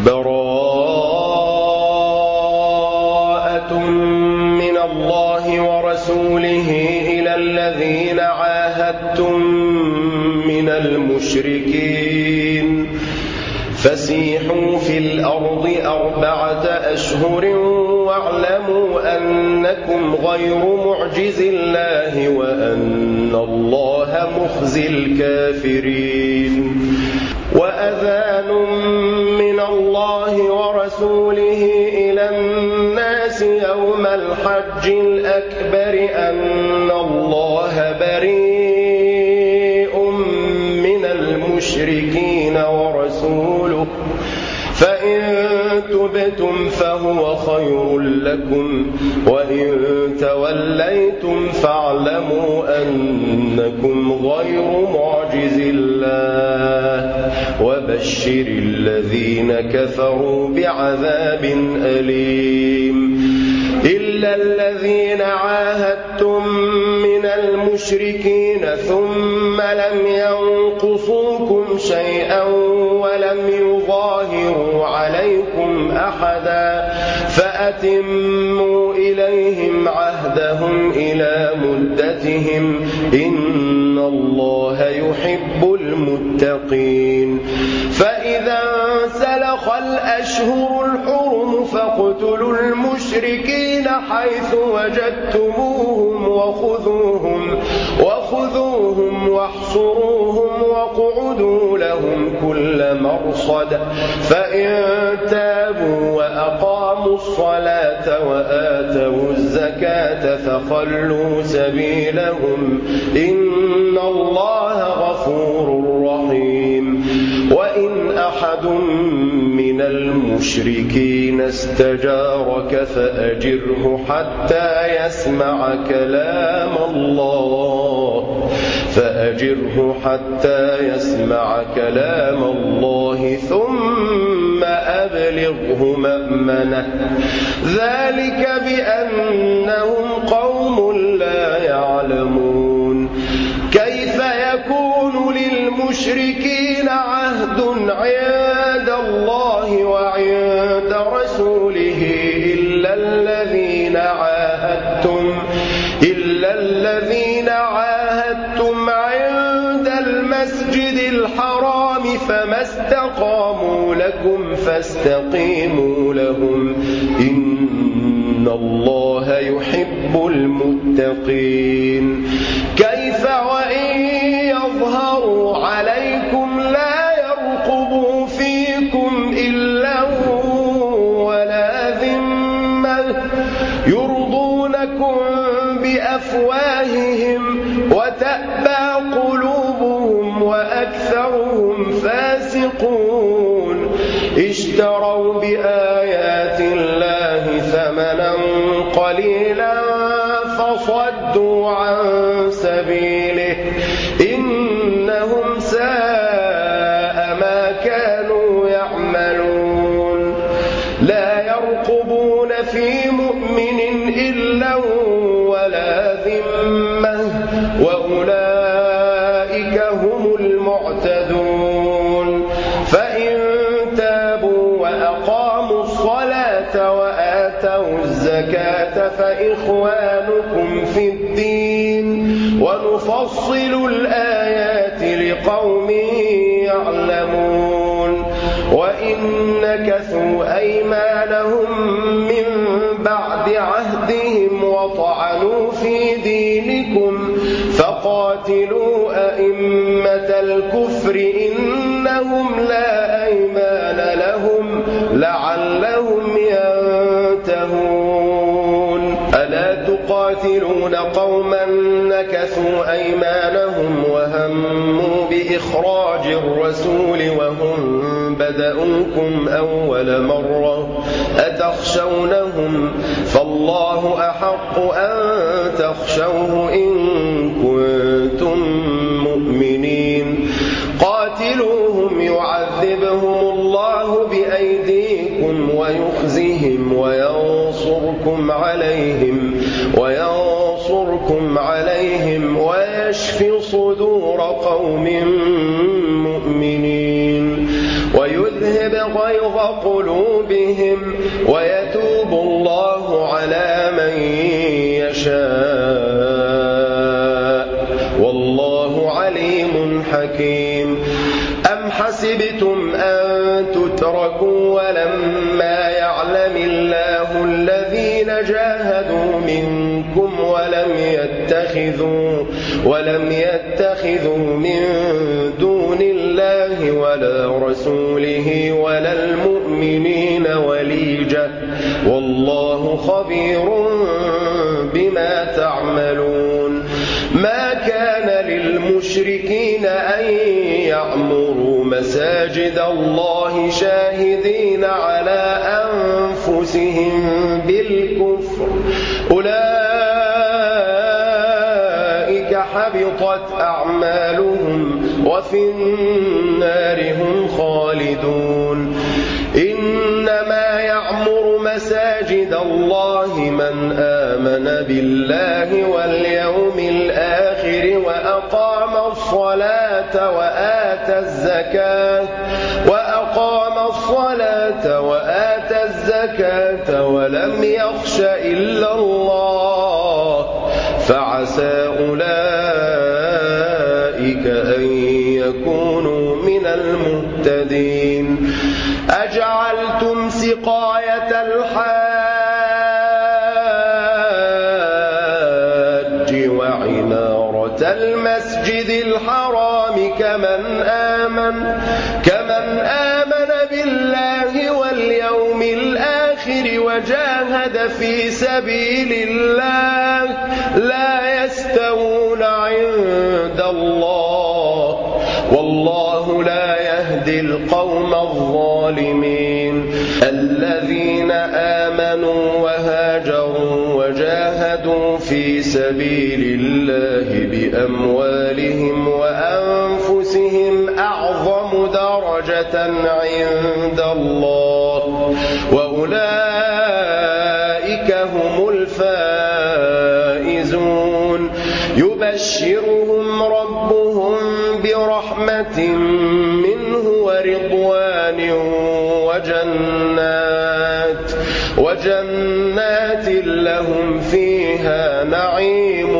براءة من الله ورسوله إلى الذين عاهدتم من المشركين فسيحوا في الأرض 4 أشهر واعلموا أنكم غير معجز الله وأن الله مخزي الكافرين. وأذان من الله ورسوله إلى الناس يوم الحج الأكبر أن الله بريء من المشركين ورسوله فإن تبتم فهو خير لكم وإن توليتم فاعلموا أنكم غير معجز الله وبشر الذين كفروا بعذاب أليم. إلا الذين عاهدتم من المشركين ثم لم ينقصوكم شيئا ولم يظاهروا عليكم أحدا فأتموا إليهم عهدهم إلى مدتهم إن الله يحب المتقين. فإذا انسلخ الأشهر الحرم فاقتلوا المشركين حيث وجدتموهم وخذوهم واحصروهم واقعدوا لهم كل مرصد فإن تابوا وأقاموا الصلاة وآتوا الزكاة فخلوا سبيلهم إن الله غفور رحيم. وإن أحد من المشركين استجارك فأجره حتى يسمع كلام الله ثم أبلغه مأمنه ذلك بأنهم قوم لا يعلمون. كيف يكون للمشركين عهد عند الله وعند رسوله إلا الذين عاهدتم عند المسجد الحرام فما استقاموا لكم فاستقيموا لهم إن الله يحب المتقين. كيف وإن يظهروا عليكم لا يرقبوا فيكم إلا ولا ذمة يرضونكم بأفواههم وتأبى قلوبهم وأكثرهم فاسقون. اشتروا بآيات الله ثمنا قليلا فصدوا عن سبيله إنهم ساء ما كانوا يعملون. لا يرقبون في مؤمن إلا ولا ذمة وأولئك هم المعتدون. فإن تابوا وأقاموا الصلاة وآتوا الزكاة فإخوانكم في الدين ونفصل الآيات لقوم يعلمون. وإن نكثوا أيمانهم من بعد عهدهم وطعنوا في دينكم فقاتلوا أئمة الكفر إنهم لا أيمان لهم لعلهم ينتهون. ألا تقاتلون قوما نكثوا أيمانهم وهموا بإخراج الرسول وهم بدؤوكم أول مرة أتخشونهم فالله أحق أن تخشوه إن كنتم مؤمنين. قاتلوهم يعذبهم الله بأيديكم ويخزهم وينصركم عليهم ويشفي صدور قوم مؤمنين ويذهب غيظ قلوبهم ويتوب الله على من يشاء والله عليم حكيم. أم حسبتم أن تتركوا ولما يعلم الله الذين جاهدوا منكم ولم يتخذوا من دون الله ولا رسوله ولا المؤمنين وليجة والله خبير بما تعملون. ما كان للمشركين أن يعمروا مساجد الله شاهدين على أنفسهم بالكفر أولئك حبطت أعمالهم وفي النار هم خالدون. إنما يعمر مساجد الله من آمن بالله واليوم الآخر وأقام الصلاة وآتى الزكاة ولم يخش إلا الله فعسى أولئك أن يكونوا من المهتدين. أجعلتم سقاية الحاج وعمارة المسجد الحرام كمن آمن بالله واليوم الآخر وجاهد في سبيل الله لا يستوون عند الله والله لا يهدي القوم الظالمين. الذين آمنوا وهاجروا وجاهدوا في سبيل الله بأموالهم وأنفسهم أعظم درجة عند الله وأولئك هم الفائزون. يبشرهم ربهم برحمة منه ورضوان وجنات لهم فيها نعيم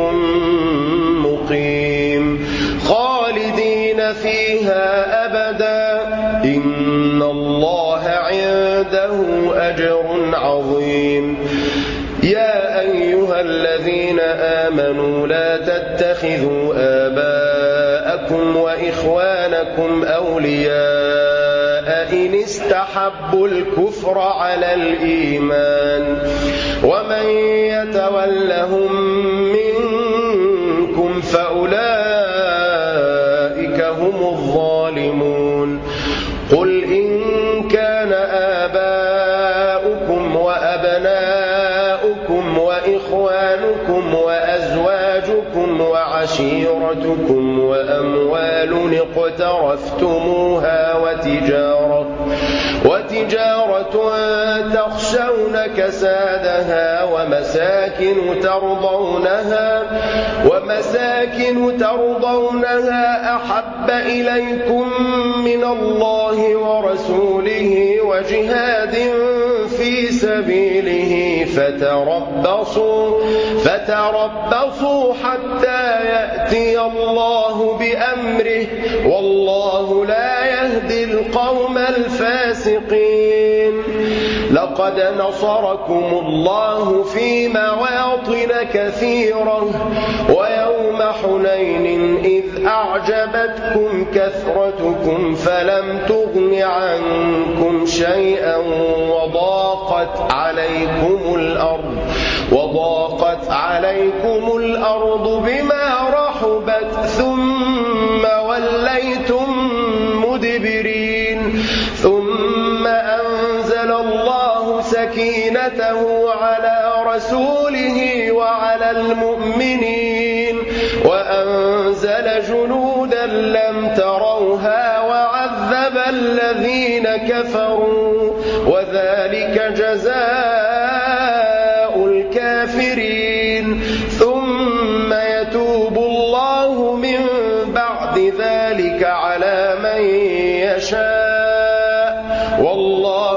مقيم خالدين فيها أبدا إن الله عنده أجر عظيم. يا أيها الذين آمنوا لا تتخذوا آباءكم وإخوانكم أولياء إن استحبوا الكفر على الإيمان ومن يتولهم منكم فأولئك هم الظالمون. قل إن كان آباؤكم وأبناؤكم وإخوانكم وأزواجكم وعشيرتكم وأموال اقترفتموها وتجارة تخشون كسادها ومساكن ترضونها أحب إليكم من الله ورسوله وجهاد في سبيله فتربصوا حتى يأتي الله بأمره والله لا يهدي القوم الفاسقين. لقد نصركم الله في مواطن كثيرة ويوم حنين إذ أعجبتكم كثرتكم فلم تغن عنكم شيئا وضاقت عليكم الأرض بما رحبت ثم وليتم مدبرين. ثم أنزل الله سكينته على رسوله وعلى المؤمنين وأنزل جنودا لم تروها وعذب الذين كفروا وذلك جزاء الكافرين. ثم يتوب الله من بعد ذلك على من يشاء والله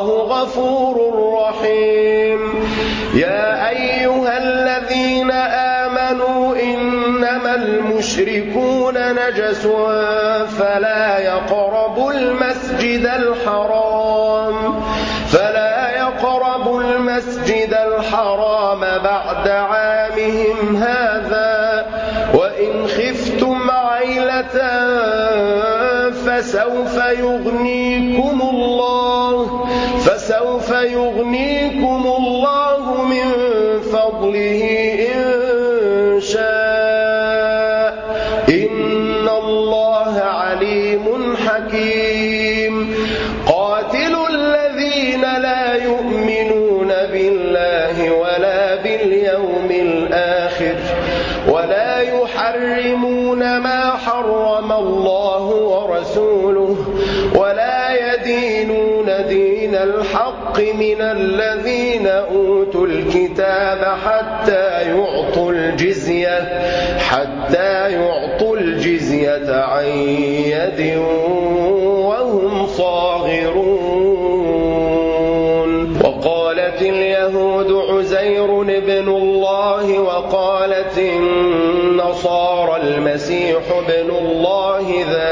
والله غفور رحيم. يا أيها الذين آمنوا إنما المشركون نجس فلا يقربوا المسجد الحرام بعد عامهم هذا وإن خفتم عيلة فسوف يغنيكم الله من فضله إن شاء إن الله عليم حكيم. قاتلوا الذين لا يؤمنون بالله ولا باليوم الآخر ولا يحرمون ما حرم الله ورسوله ولا يدينون دين الحق من الذين أوتوا الكتاب حتى يعطوا الجزية عن يد وهم صاغرون. وقالت اليهود عزير ابن الله وقالت النصارى المسيح ابن الله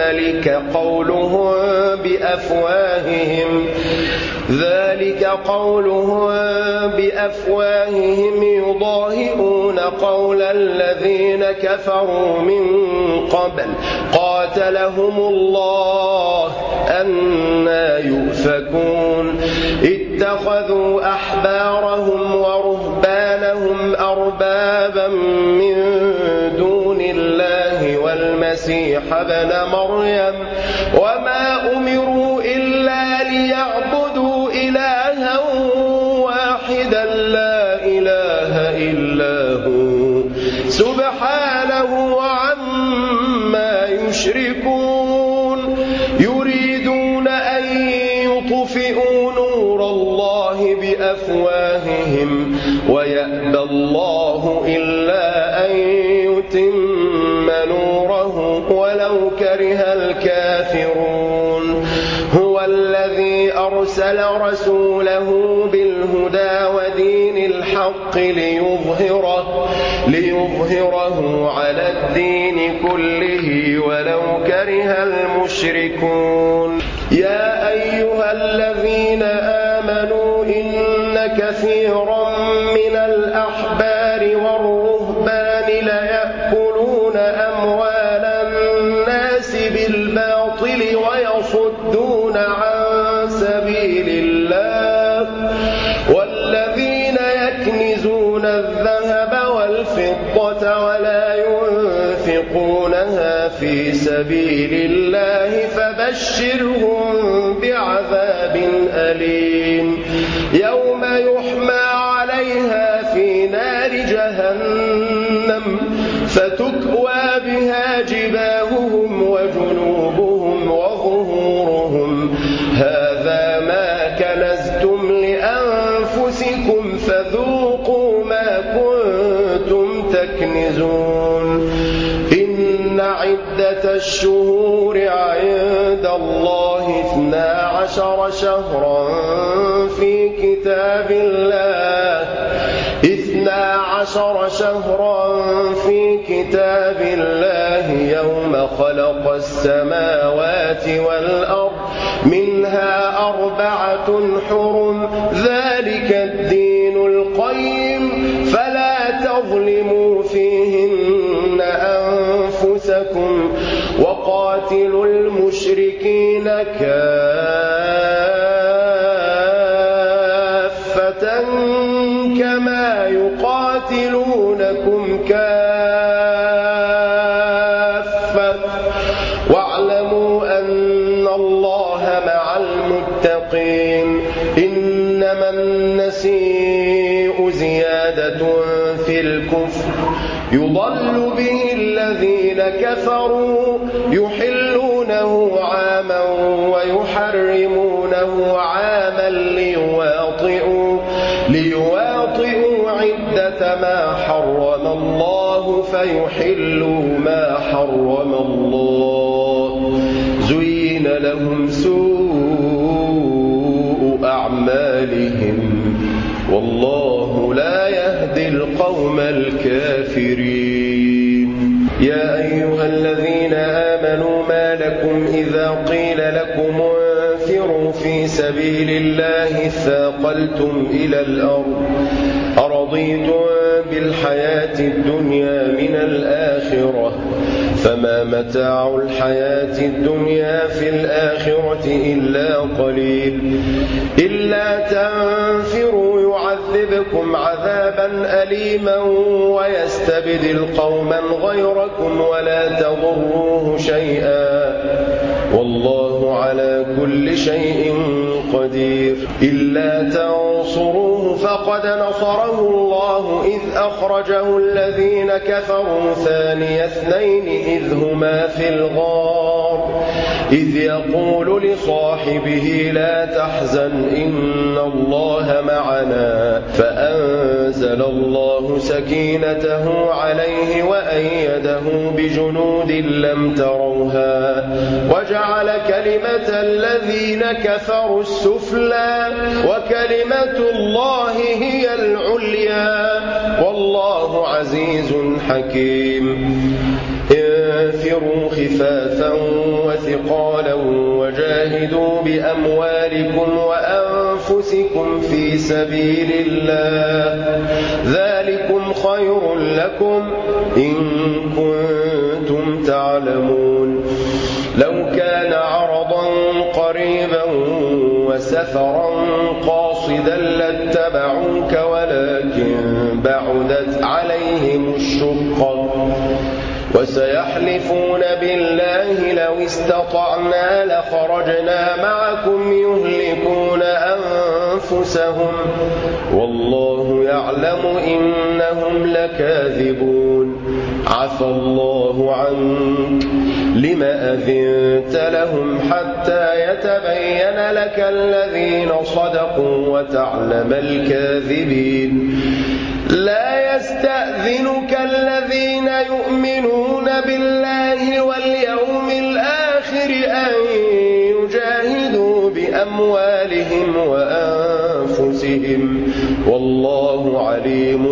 ذلك قولهم بأفواههم يضاهئون قول الذين كفروا من قبل قاتلهم الله أنى يؤفكون. اتخذوا أحبارهم ورهبانهم أربابا من دون الله والمسيح ابن مريم وما أمروا إلا ليعبدوا إلها واحدا لا إله إلا هو سبحانه عما يشركون. يريدون أن يطفئوا نور الله بأفواههم ويأبى الله إلا أن يتم نوره ولو كره الكافرون. هو الذي أرسل رسوله بالهدى ودين الحق ليظهره على الدين كله ولو كره المشركون. يا أيها الذين آمنوا إن كثيرا من الأحبار والرهبان ليأكلون أموال الناس بالباطل ويصدون عن سبيل الله والذين يكنزون الذهب والفضة ولا ينفقونها في سبيل الله فبشرهم بعذاب أليم. يوم يحمى عليها في نار جهنم فتكوى بها جباههم وجنوبهم وظهورهم هذا ما كنزتم لأنفسكم فذوقوا ما كنتم تكنزون. إن عدة الشهور عند الله 12 شهرا في كتاب الله يوم خلق السماوات والأرض منها 4 حرم ذلك الدين القيم فلا تظلموا فيهن أنفسكم وقاتلوا المشركين كافة كما يقاتلونكم كافة واعلموا أن الله مع المتقين. إنما النسيء زيادة في الكفر يضل به الذين كفروا يحلونه عاما ويحرمونه عاما ليواطئوا عدة ما حرم الله فيحلوا ما حرم الله. زين لهم سوء أعمالهم أموالهم والله لا يهدي القوم الكافرين. يا أيها الذين آمنوا ما لكم إذا قيل لكم انفروا في سبيل الله اثاقلتم إلى الأرض أرضيتم بالحياة الدنيا من الآخرة فما متاع الحياة الدنيا في الآخرة إلا قليل. إلا تنفروا يعذبكم عذابا أليما ويستبدل قوما غيركم ولا تضروه شيئا والله على كل شيء قدير. إلا تنصروه فقد نصره الله إذ أخرجه الذين كفروا ثاني اثنين إذ هما في الغار إذ يقول لصاحبه لا تحزن إن الله معنا فأنزل الله سكينته عليه وأيده بجنود لم تروها وجعل كلمة الذين كفروا السفلى وكلمة الله هي العليا والله عزيز حكيم. انفروا خفافا وثقالا وجاهدوا بأموالكم وأنفسكم في سبيل الله ذلكم خير لكم إن كنتم تعلمون. لو كان عرضا قريبا وسفرا قاصدا لاتبعوك ولكن بعدت عليهم الشقة وسيحلفون بالله لو استطعنا لخرجنا معكم يهلكون أنفسهم والله يعلم إنهم لكاذبون. عفى الله عنك لم أذنت لهم حتى يتبين لك الذين صدقوا وتعلم الكاذبين. لا يستأذنك الذين يؤمنون بالله واليوم الآخر أن يجاهدوا بأموالهم وأنفسهم والله عليم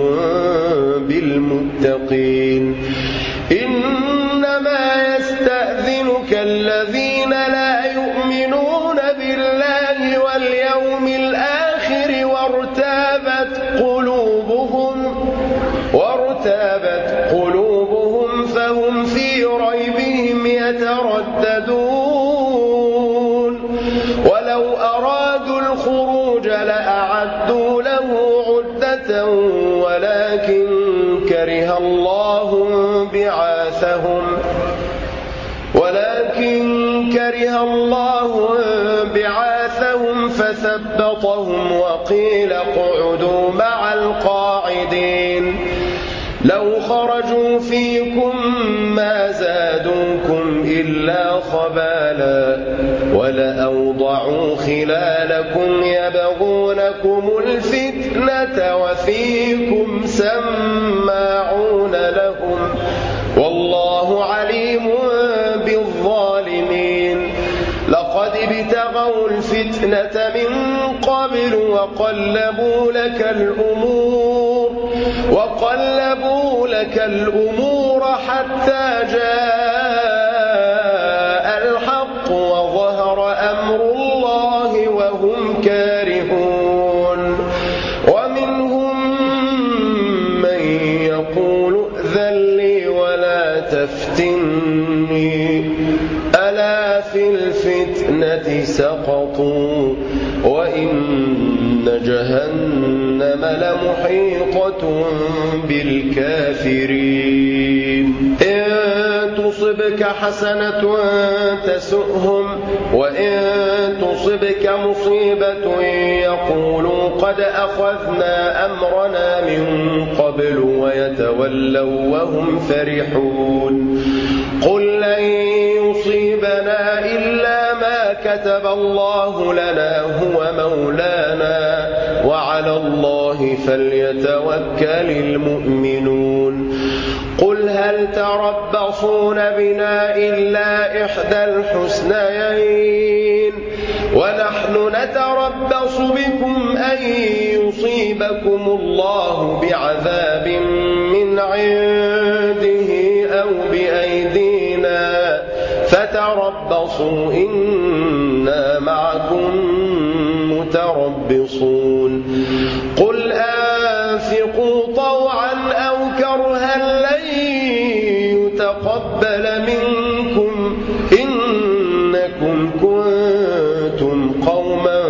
بالمتقين. إنما يستأذنك الذين لا يؤمنون بالله واليوم الآخر وارتابت قلوبهم فهم في ريبهم يترددون. ولو أرادوا الخروج لأعدوا له عدة ولكن كره الله بعاثهم فثبطهم وقيل اقعدوا مع القاعدين. لو خرجوا فيكم ما زادوكم إلا خبالا ولأوضعوا خلالكم يبغونكم الفتنة وفيكم سماعون لهم والله عليم بالظالمين. لقد ابتغوا الفتنة من قبل وقلبوا لك الأمور حتى جاء الحق وظهر أمر الله وهم كارهون. ومنهم من يقول ائذن لي ولا تفتني ألا في الفتنة سقطوا وإن جهنم لمحيطة بالكافرين. إن تصبك حسنة تسؤهم وإن تصبك مصيبة يقولوا قد أخذنا أمرنا من قبل ويتولوا وهم فرحون. قل لن يصيبنا إلا ما كتب الله لنا هو مولانا وعلى الله فليتوكل المؤمنون. قل هل تربصون بنا إلا إحدى الحسنيين ونحن نتربص بكم يصيبكم الله بعذاب من عنده أو بأيدينا فتربصوا إنا معكم متربصون قل أنفقوا طوعا أو كرها لن يتقبل منكم إنكم كنتم قوما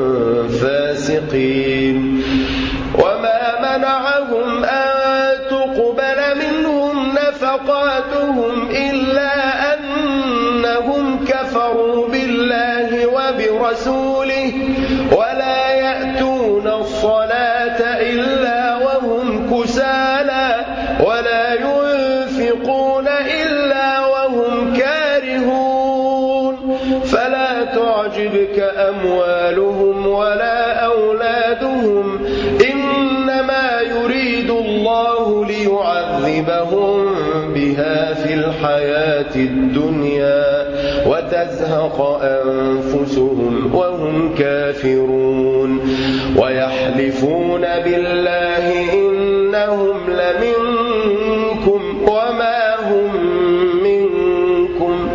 فاسقين وما منعهم أن تقبل منهم نفقاتهم إلا أنهم كفروا بالله وبرسوله ولا يأتون الصلاة إلا وهم كسالى ولا ينفقون إلا وهم كارهون فلا تعجبك أموالهم ولا أولادهم إنما يريد الله ليعذبهم بها في الحياة الدنيا وتزهق أنفسهم وهم كافرون ويحلفون بالله إنهم لمنكم وما هم منكم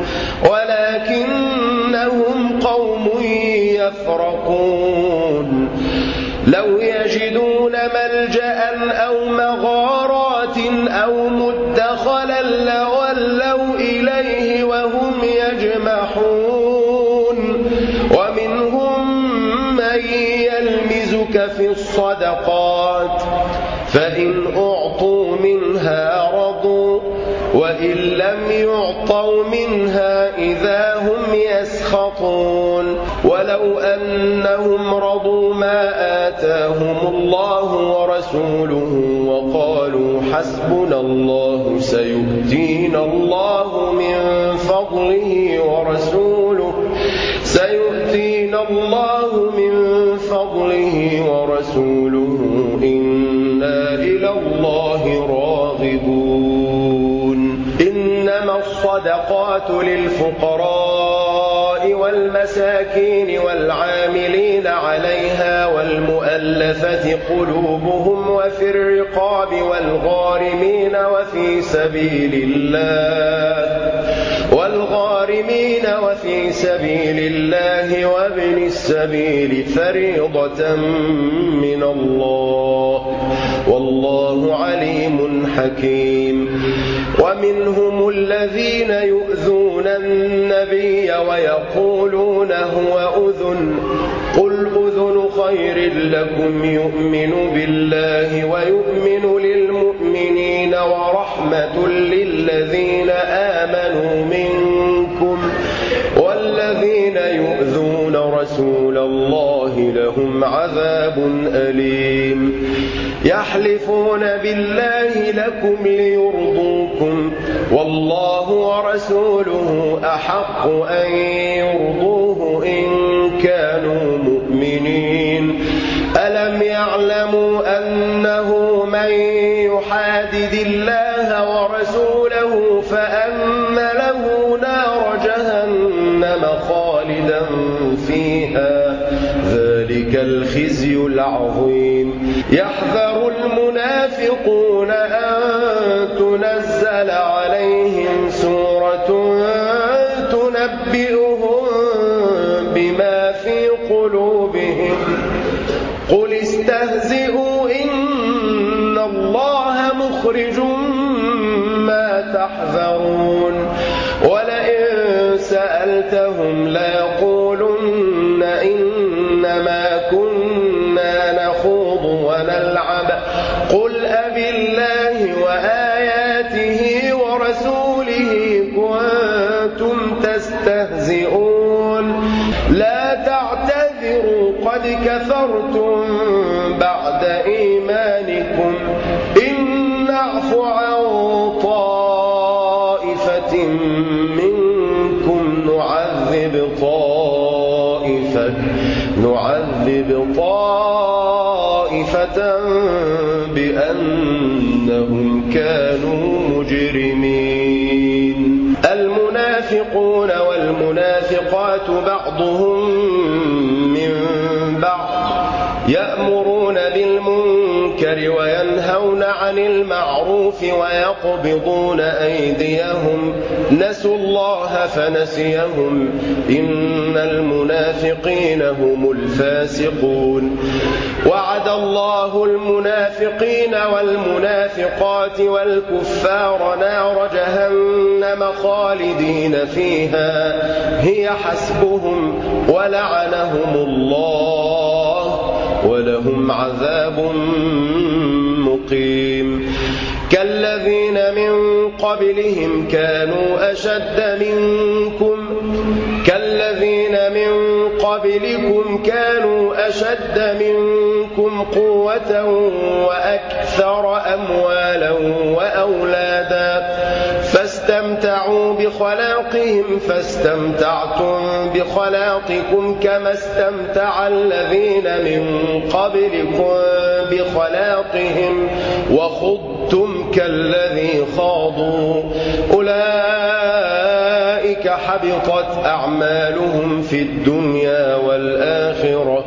ولكنهم قوم يفرقون لو يجدون ملجأ أو مغارات أو مدخلا لولوا إليه وهم يجمحون ومنهم من يلمزك في الصدقات فإن أعطوا منها رضوا وإن لم يعطوا منها إذا هم يسخطون ولو أنهم رضوا ما آتاهم الله ورسوله وقالوا حسبنا الله سيؤتينا الله من فضله ورسوله إنا إلى الله راغبون إنما الصدقات للفقراء والمساكين والعاملين عليها والمؤلفة قلوبهم وفي الرقاب والغارمين وفي سبيل الله وابن السبيل فريضة من الله والله عليم حكيم ومنهم الذين يؤذون النبي ويقولون هو أذن قل أذن خير لكم يؤمن بالله ويؤمن للمؤمنين ورحمة للذين آمنوا منكم والذين يؤذون رسول الله لهم عذاب أليم يحلفون بالله لكم ليرضوكم والله ورسوله أحق أن يرضوه إن كانوا مؤمنين ألم يعلموا أنه من يحادد الله ورسوله فأن له نار جهنم خالدا فيها ذلك الخزي العظيم يحذر المنافقون أن تنزل عليهم سورة تنبئهم بما في قلوبهم قل استهزئوا إن الله مخرج ما تحذرون ولئن سألتهم ليقولن إنما كنا نخوض ونلعب قل أبالله وآياته ورسوله كنتم تستهزئون لا تعتذروا قد كفرتم بعد إيمانكم إن نعف عن طائفة منكم نعذب طائفة بأنهم كانوا مجرمين المنافقون والمنافقات بعضهم من بعض يأمرون يأمرون بالمنكر وينهون عن المعروف ويقبضون أيديهم نسوا الله فنسيهم إن المنافقين هم الفاسقون وعد الله المنافقين والمنافقات والكفار نار جهنم خالدين فيها هي حسبهم ولعنهم الله ولهم عذاب مقيم كالذين من قبلهم كانوا أشد منكم قوة وأكثر أموالا وأولادا فاستمتعوا بخلاقهم فاستمتعتم بخلاقكم كما استمتع الذين من قبلكم بخلاقهم وخضتم كالذي خاضوا أولئك حبطت أعمالهم في الدنيا والآخرة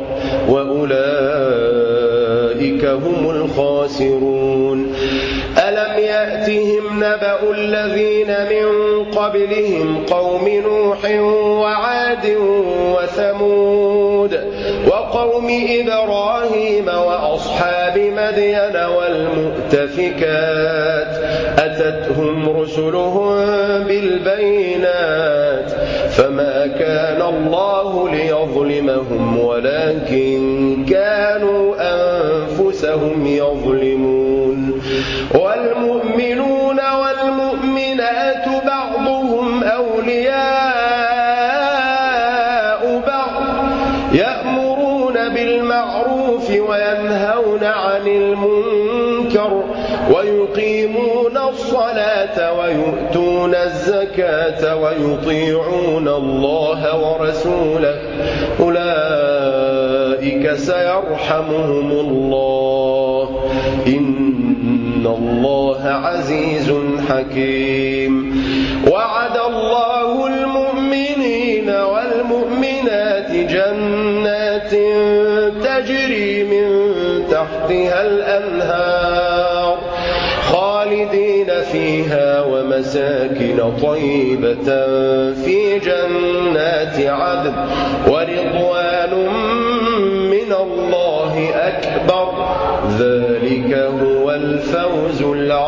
وأولئك هم الخاسرون ألم يأتهم نبأ الذين من قبلهم قوم نوح وعاد وثمود وقوم إبراهيم وأصحاب مدين والمؤتفكات أتتهم رسلهم بالبينات فما كان الله ليظلمهم ولكن كانوا أنفسهم يظلمون والمؤمنون والمؤمنات بعضهم أولياء بعض يأمرون بالمعروف وينهون عن المنكر ويقيمون الصلاة ويؤتون الزكاة ويطيعون الله ورسوله أولئك سيرحمهم الله إن الله عزيز حكيم وعد الله المؤمنين والمؤمنات جنات تجري من تحتها الأنهار خالدين فيها ومساكن طيبة في جنات عدن ورضوان من الله أكبر ذلك هو الفوز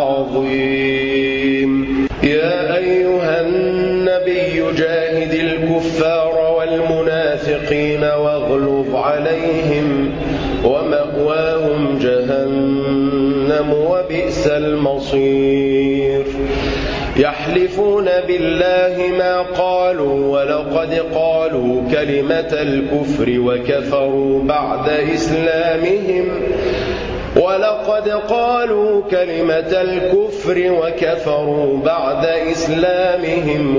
العظيم يا أيها النبي جاهد الكفار والمنافقين واغلظ عليهم ومأواهم جهنم وبئس المصير يحلفون بالله ما قالوا ولقد قالوا كلمة الكفر وكفروا بعد إسلامهم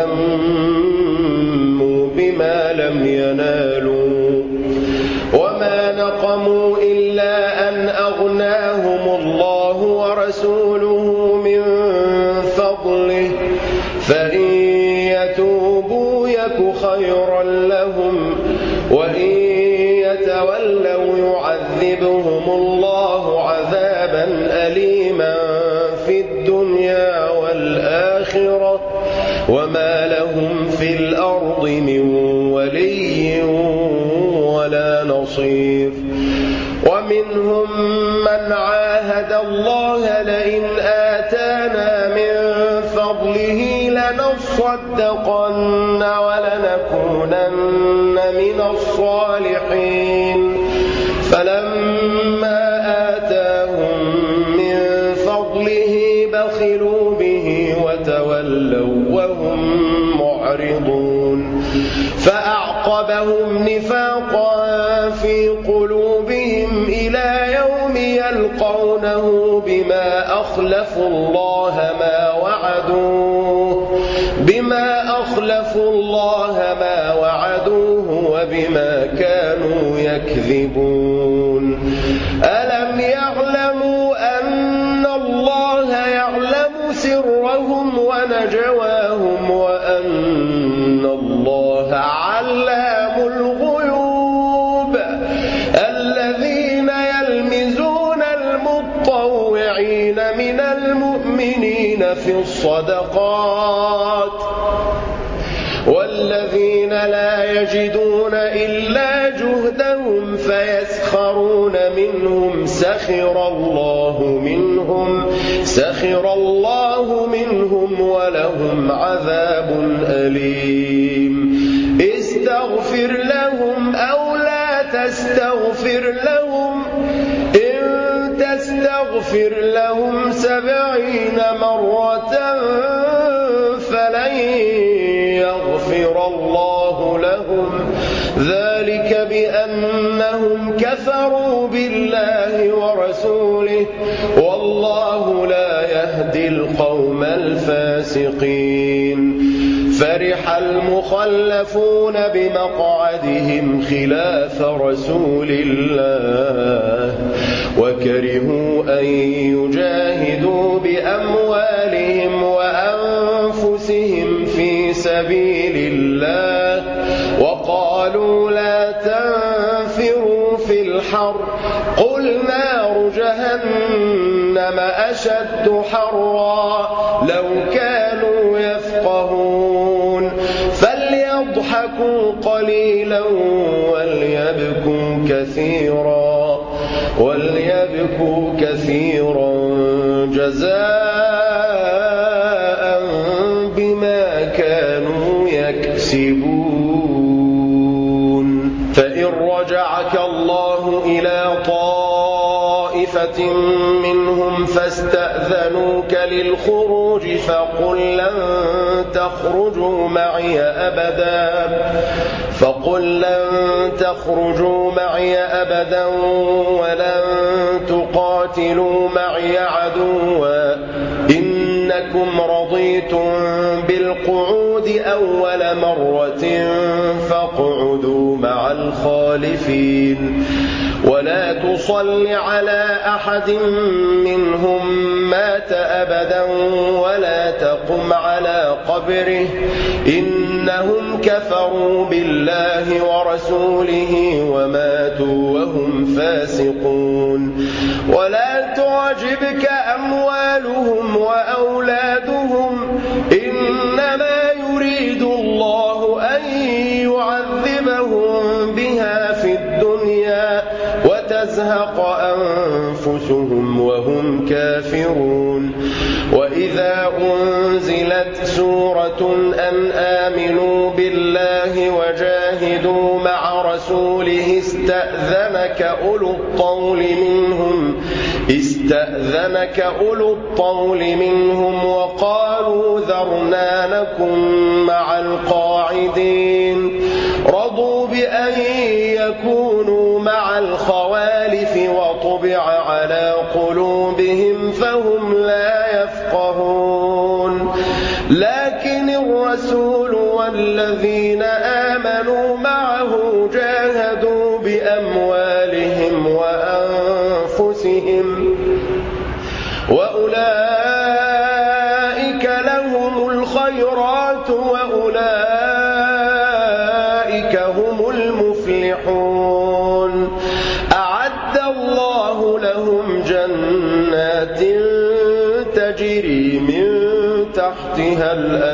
وهموا بما لم ينالوا وما نقموا إلا أن أغناهم الله ورسوله من فضله فإن يتوبوا يك خيرا لهم وإن يتولوا يعذبهم الله عذابا أليما في الدنيا والآخرة وما لهم في الأرض من ولي ولا نصير ومنهم من عاهد الله لئن آتانا من فضله لنصدقن ولنكونن من الصالحين فلما آتاهم من فضله بخلوا به وتولوا وهم معرضون فأعقبهم نفاقا في قلوبهم إلى يوم يلقونه بما أخلفوا الله ما وعدوه وبما كانوا يكذبون ألم يعلموا أن الله يعلم سرهم ونجواهم وأن الله علام الغيوب الذين في الصدقات والذين لا يجدون إلا جهدهم فيسخرون منهم سخر الله منهم ولهم عذاب أليم استغفر لهم أو لا تستغفر لهم إن تستغفر لهم 70 مرة فلن يغفر الله لهم ذلك بأنهم كفروا بالله ورسوله والله لا يهدي القوم الفاسقين فرح المخلفون بمقعدهم خلاف رسول الله وكرهوا أن يجاهدوا بأموالهم وأنفسهم في سبيل الله وقالوا لا تنفروا في الحر قل نار جهنم أشد حرا لو كانوا يفقهون فليضحكوا قليلا وليبكوا كثيرا جزاء بما كانوا يكسبون فإن رجعك الله إلى طائفة منهم فاستأذنوك للخروج فقل لن تخرجوا معي أبدا ولن تقاتلوا معي عدوا إنكم رضيتم بالقعود أول مرة فاقعدوا مع الخالفين ولا تصل على أحد منهم مات أبدا ولا تقم على قبره إنهم كفروا بالله ورسوله وماتوا وهم فاسقون ولا تعجبك أموالهم وأولادهم إنما يريد الله أن يعذبهم بها في الدنيا وتزهق أنفسهم وهم كافرون وإذا أنزلت سورة أن آمنوا بالله وجاهدوا مع رسوله استأذنك أولو الطول منهم وقالوا ذرنا نكن مع القاعدين رضوا بأن يكونوا مع الخوالف وطبع على قلوبهم فهم لا يفقهون لكن الرسول والذين آمنوا معه جاهدوا بأموالهم وأنفسهم وأولئك لهم الخيرات وأولئك هم المفلحون أعد الله لهم جنات تجري من تحتها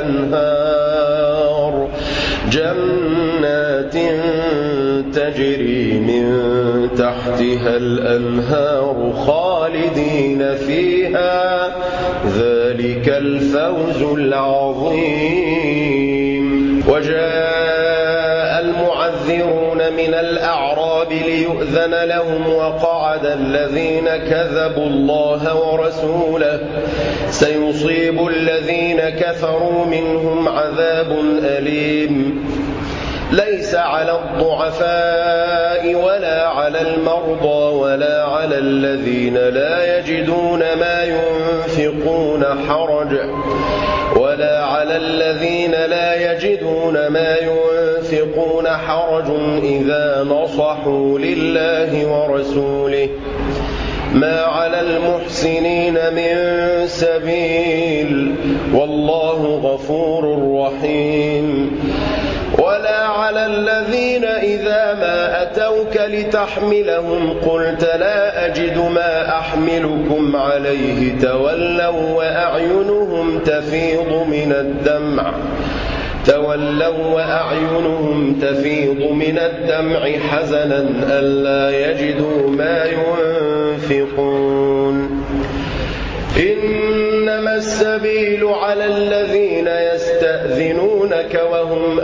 الأنهار خالدين فيها ذلك الفوز العظيم وجاء المعذرون من الأعراب ليؤذن لهم وقعد الذين كذبوا الله ورسوله سيصيب الذين كفروا منهم عذاب أليم ليس على الضعفاء ولا على المرضى ولا على الذين لا يجدون ما ينفقون حرج إذا نصحوا لله ورسوله ما على المحسنين من سبيل والله غفور رحيم ولا على الذين إذا ما أتوك لتحملهم قلت لا أجد ما أحملكم عليه تولوا وأعينهم تفيض من الدمع حزنا ألا يجدوا ما ينفقون إنما السبيل على الذين يستأذنونك وهم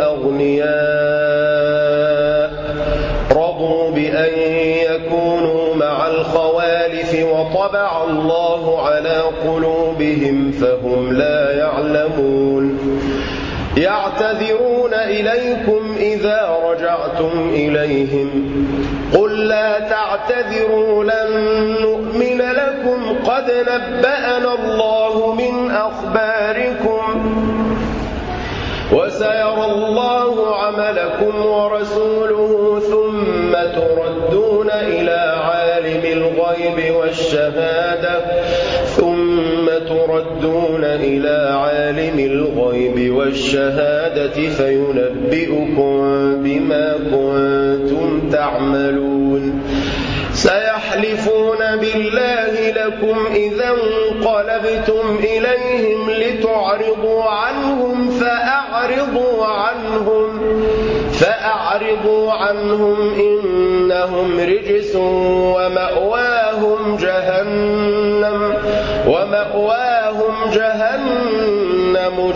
أغنياء رضوا بأن يكونوا مع الخوالف وطبع الله على قلوبهم فهم لا يعلمون يعتذرون إليكم إذا رجعتم إليهم قل لا تعتذروا لن نؤمن لكم قد نبأنا الله من أخباركم وسيرى الله عملكم ورسوله ثم تردون إلى عالم الغيب والشهادة فينبئكم بما كنتم تعملون سيحلفون بالله لكم إذا انقلبتم إليهم لتعرضوا عنهم فأعرضوا عنهم إنهم رجس ومأواهم جهنم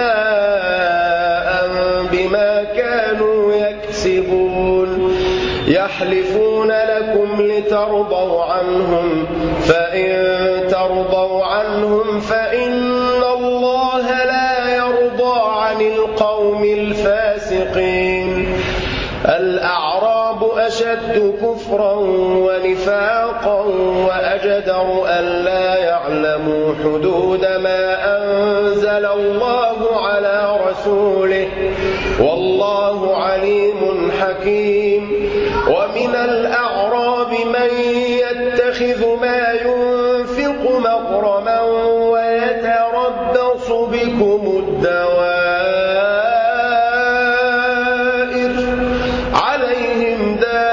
جزاء بما كانوا يكسبون يحلفون لكم لترضوا عنهم فإن ترضوا عنهم فإن الله لا يرضى عن القوم الفاسقين الأعراب أشد كفرا ونفاقا وأجدر ألا يعلموا حدود ما أنزل الله على رسوله والله عليم حكيم ومن الأعراب من يتخذ ما ينفق مغرما ويتربص بكم الدوائر عليهم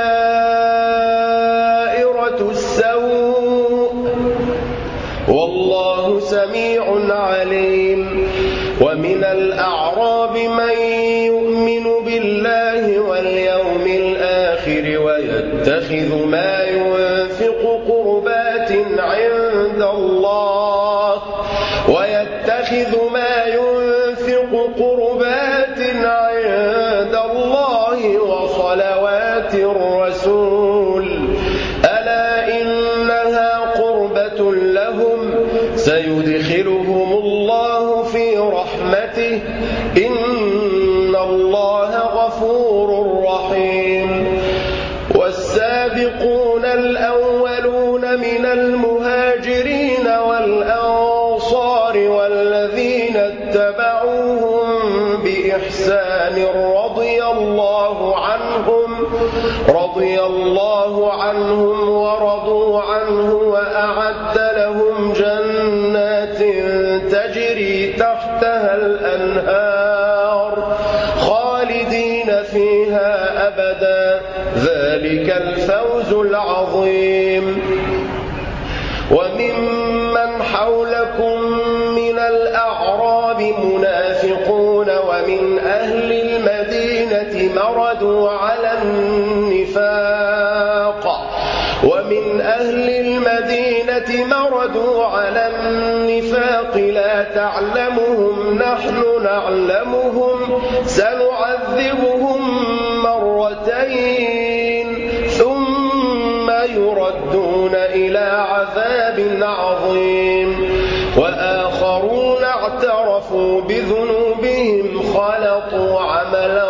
دائرة السوء والله سميع عليم ومن الأعراب من يؤمن بالله واليوم الآخر ويتخذ ما ينفق قربات عند الله وصلوات الرسول ألا إنها قربة لهم سيدخلهم الله في رحمته إن الله غفور رحيم والسابقون الأولون من المهاجرين والأنصار والذين اتبعوهم بإحسان رضي الله عنهم ورضوا عنه وأعد لهم جنات تجري تحتها الأنهار خالدين فيها أبدا ذلك الفوز العظيم وممن حولكم من الأعراب منافقون ومن أهل المدينة مردوا على النفاق لا تعلمهم نحن نعلمهم سنعذبهم مرتين ثم يردون إلى عذاب عظيم وآخرون اعترفوا بذنوبهم خلطوا عملا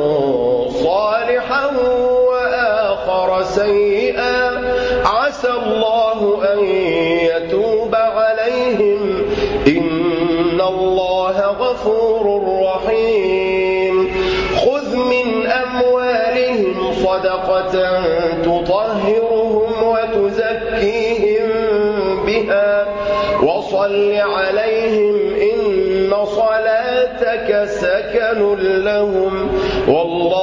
صالحا وآخر سيئا عسى الله أن يتوب عليهم إن الله غفور رحيم خذ من أموالهم صدقة تطهرهم وتزكيهم بها وصل عليهم إن صلاتك سكن لهم والله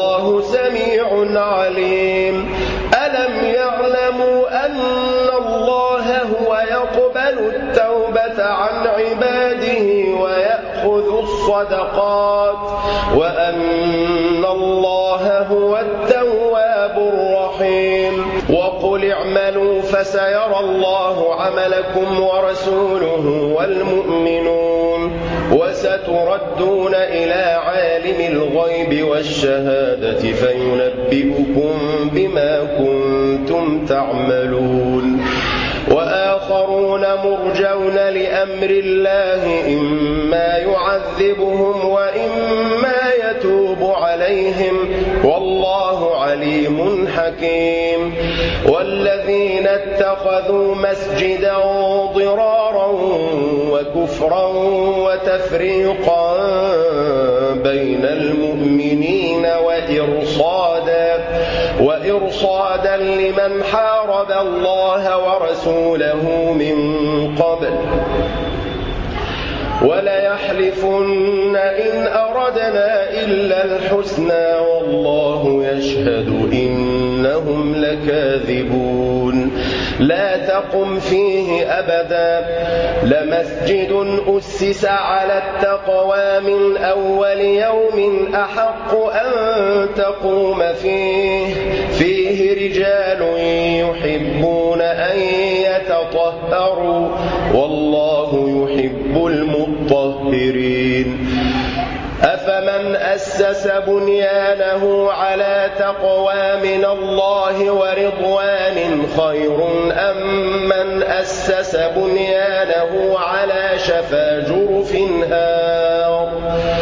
أن الله هو يقبل التوبة عن عباده ويأخذ الصدقات وأن الله هو التواب الرحيم. وقل اعملوا فسيرى الله عملكم ورسوله والمؤمنون وستردون إلى عالم الغيب والشهادة فينبئكم بما كنتم تعملون. وآخرون مرجون لأمر الله إما يعذبهم وإما يتوب عليهم والله عليم حكيم. والذين اتخذوا مسجدا ضرارا وكفرا وتفريقا بين المؤمنين وإرصادا لمن حارب الله ورسوله من قبل وليحلفن إن أردنا إلا الحسنى والله يشهد إنهم لكاذبون. لا تقم فيه أبدا لمسجد أسس على التقوى من أول يوم أحق أن تقوم فيه رجال يحبون أن يتطهروا والله يحب المطهرين. أفمن أسس بنيانه على تقوى من الله ورضوان خير أم من أسس بنيانه على شفا جرف هار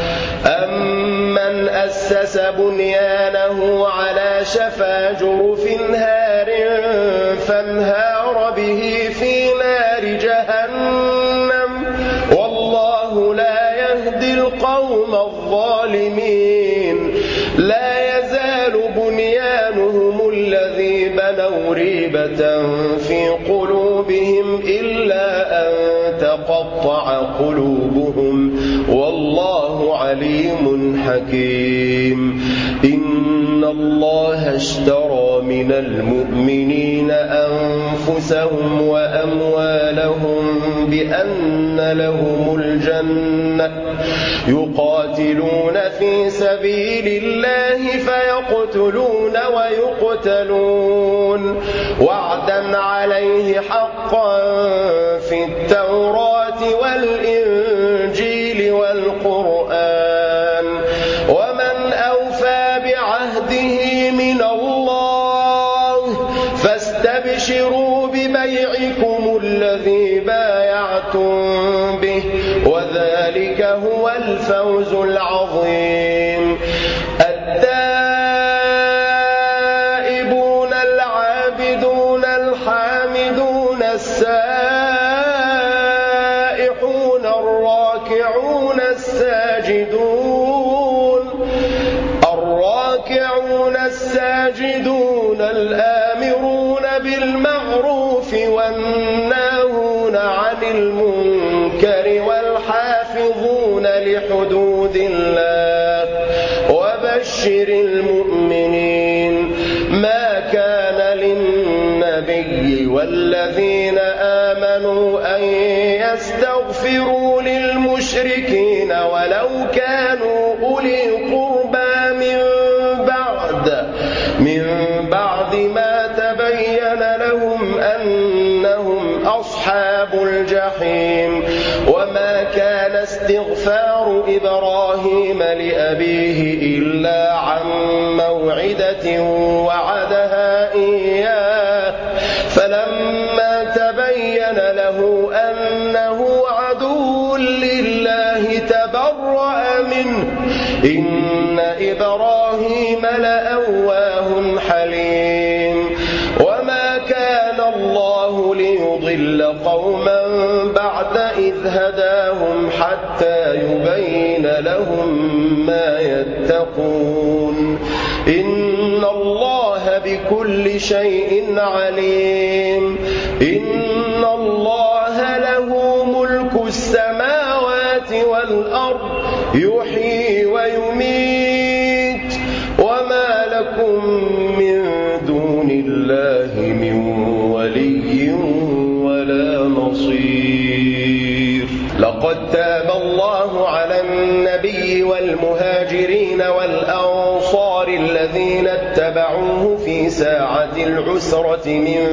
فانهار به في نار جهنم والله لا يهدي القوم الظالمين. لا يزال بنيانهم الذي بنوا ريبة في قلوبهم إلا أن تقطع قلوبهم والله عليم حكيم. إن الله اشترى من المؤمنين أنفسهم وأموالهم بأن لهم الجنة يقاتلون في سبيل الله فيقتلون ويقتلون وعدا عليه حقا في التوراة والإنجيل والقرآن ومن أوفى بعهده من الله فاستبشروا ببيعكم الذي بايعتم به وذلك هو الفوز العظيم. التائبون العابدون الحامدون السائحون الراكعون الساجدون الآمرون بالمعروف والناهون عن المنكر والحافظون لحدود الله وبشر المؤمنين. ما كان للنبي والذين آمنوا أن يستغفروا للمشركين ولو كانوا أولي قربى من بعد ما تبين لهم أنهم أصحاب الجحيم. وما كان استغفار إبراهيم لأبيه إلا عن موعدة وعدها إياه فلما تبين له أنه عدو لله تبرأ منه إن إبراهيم لأواه حليم. وما كان الله ليضل قوما بعد إذ هداهم حتى يبين لهم ما يتقون إن الله بكل شيء عليم. إن الله له ملك السماوات والأرض يحيي ويميت وما لكم من دون الله من ولي لقد تاب الله على النبي والمهاجرين والأنصار الذين اتبعوه في ساعة العسرة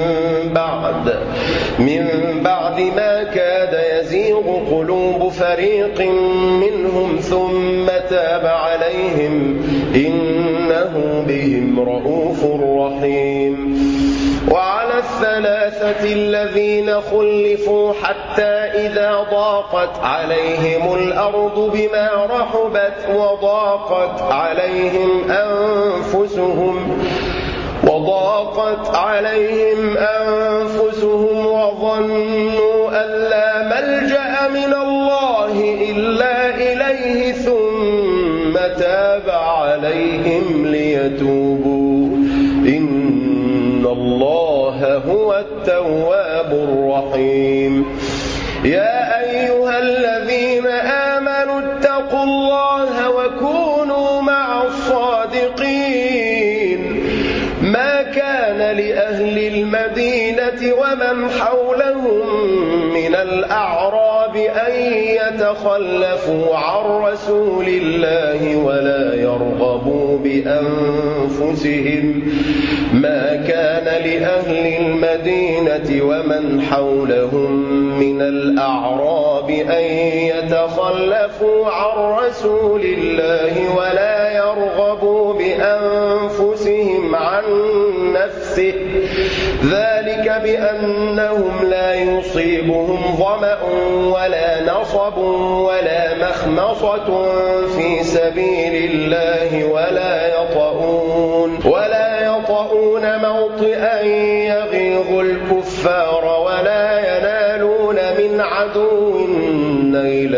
من بعد ما كاد يزيغ قلوب فريق منهم ثم تاب عليهم إنه بهم رءوف رحيم. وعلى الثلاثة الذين خلفوا حتى إذا ضاقت عليهم الأرض بما رحبت وضاقت عليهم أنفسهم وظنوا أن لا ملجأ من الله إلا إليه ثم تاب عليهم ليتوبوا إن الله هو التواب الرحيم. يا أيها الذين آمنوا اتقوا الله وكونوا مع الصادقين. ما كان لأهل المدينة ومن حولهم من الأعراب أن يتخلفوا عن رسول الله ولا يرغبوا بأنفسهم ما كان لأهل المدينة ومن حولهم من الأعراب أن يتخلفوا عن رسول الله ولا يرغبوا بأنفسهم عن نفسه ذلك بأنهم لا يصيبهم ظمأ ولا نصب ولا مخمصة في سبيل الله ولا يطؤون موطئا يغيظ الكفار ولا ينالون من عدو نيلا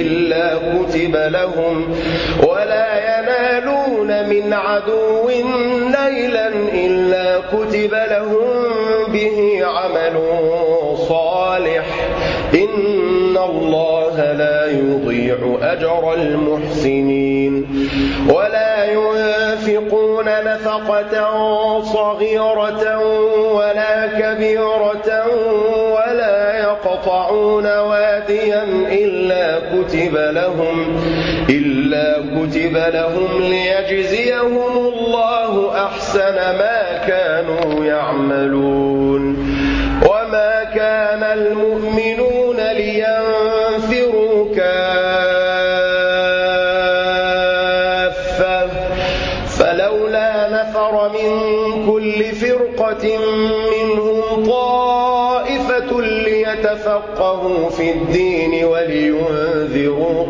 إلا كتب لهم به عمل صالح إن الله لا يضيع أجر المحسنين. ولا ينفقون نفقة صغيرة ولا كبيرة ولا يقطعون واديا إلا كتب لهم ليجزيهم الله أحسن ما كانوا يعملون. وما كان المؤمنون لينفروا كافة فلولا نفر من كل فرقة منهم طائفة ليتفقهوا في الدين ولينذروا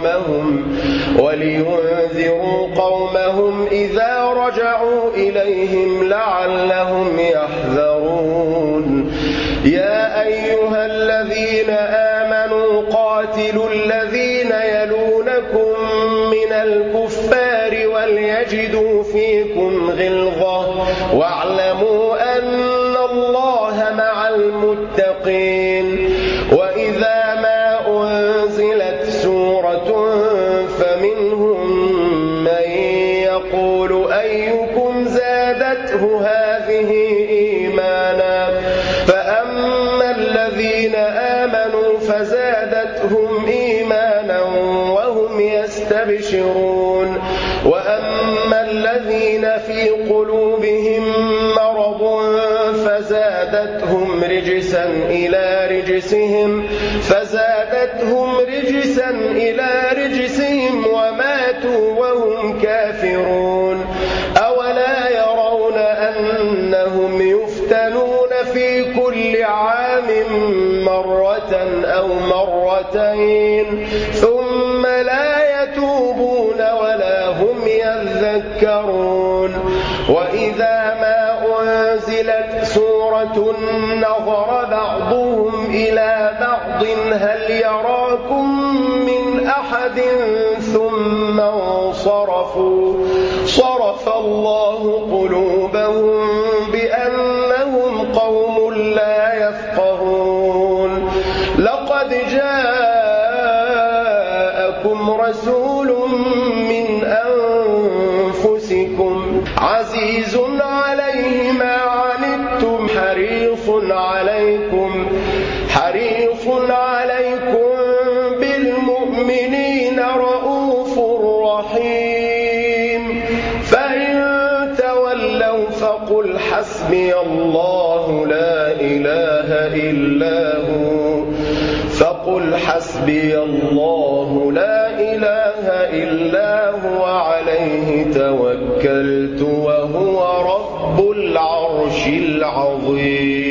قومهم إذا رجعوا إليهم لعلهم يحذرون. يا أيها الذين آمنوا قاتلوا الذين يلونكم من الكفار وليجدوا فيكم غلظة واعلموا أن الله مع المتقين. وإذا ما أنزلت سورة فمنهم من يقول أيكم زادته هذه إيمانا فأما الذين آمنوا فزادتهم إيمانا وهم يستبشرون وأما الذين في قلوبهم مرض فزادتهم رجسا إلى رجسهم وماتوا وهم كافرون. أولا يرون أنهم يفتنون في كل عام مرة أو مرتين ثم لا يتوبون ولا هم يذكرون. وإذا ما أنزلت سورة نظر بعضهم إلى بعض هل يراكم من أحد ثم انصرفوا صرف الله قلوبهم بأنهم قوم لا يفقهون. لقد جاءكم رسول من أنفسكم عزيز عليه ما عنتم حريص عليكم بالمؤمنين حسبي الله لا إله إلا هو فقل حسبي الله لا إله إلا هو عليه توكلت وهو رب العرش العظيم